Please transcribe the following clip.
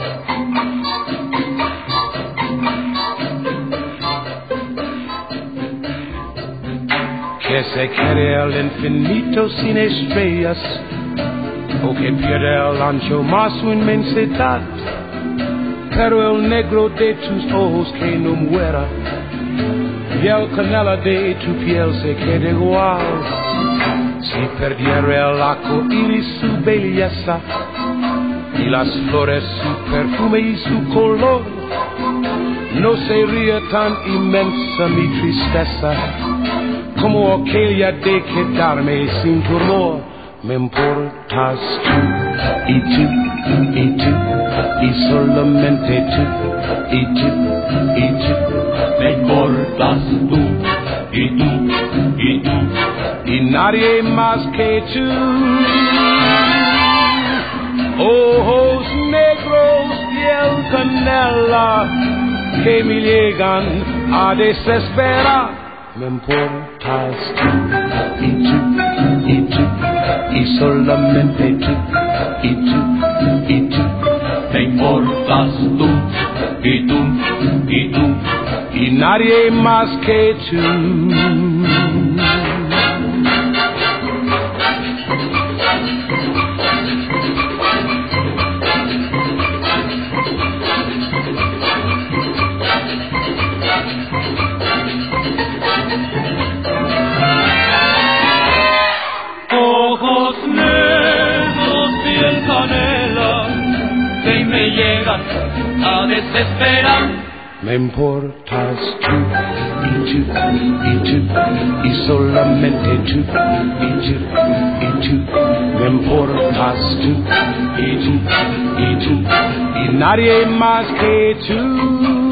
Que se quede el infinito sin estrellas, o que pierda el ancho más su inmensidad, pero el negro de tus ojos que no muera, y el canela de tu piel se quede igual. Si perdiera el arco iris su belleza, y las flores su perfume y su color, no sería tan inmensa mi tristeza como aquella de quedarme sin tu amor. Me importas tú, y tú, y tú, y solamente tú, y tú, y tú. Me importas tú, y tú, y tú, y nadie más que tú. Ojos negros, piel canela, que me llegan a desesperar. Me importas tú, y tú, y tú, y solamente tú, y tú, y tú. me importas tú, y tú, y tú, y nadie más que tú. ojos negros, piel canela, que me llegan a desesperar. Me importas tú, y tú, y tú, y solamente tú, y tú, y tú. Me importas tú, y tú, y tú, y nadie más que tú.